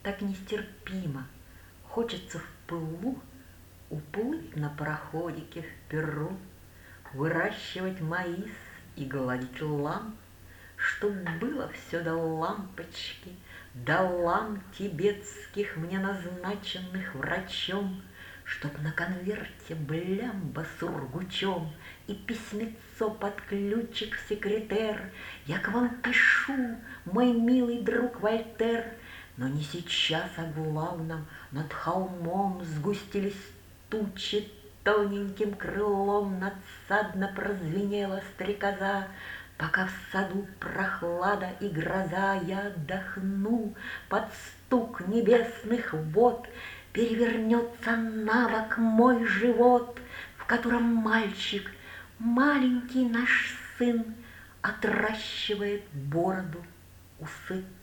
так нестерпимо. Хочется в пылу уплыть на пароходике в Перу, выращивать маис и гладить ламп, чтоб было все до лампочки, до лам тибетских, мне назначенных врачом, чтоб на конверте блямба сургучом и письмецо под ключик в секретер. Я к вам пишу, мой милый друг Вольтер, но не сейчас о главном. Над холмом сгустились тучи, тоненьким крылом надсадно прозвенела стрекоза. Пока в саду прохлада и гроза, я отдохну под стук небесных вод. Перевернется на бок мой живот, в котором мальчик, маленький наш сын, отращивает бороду, усы.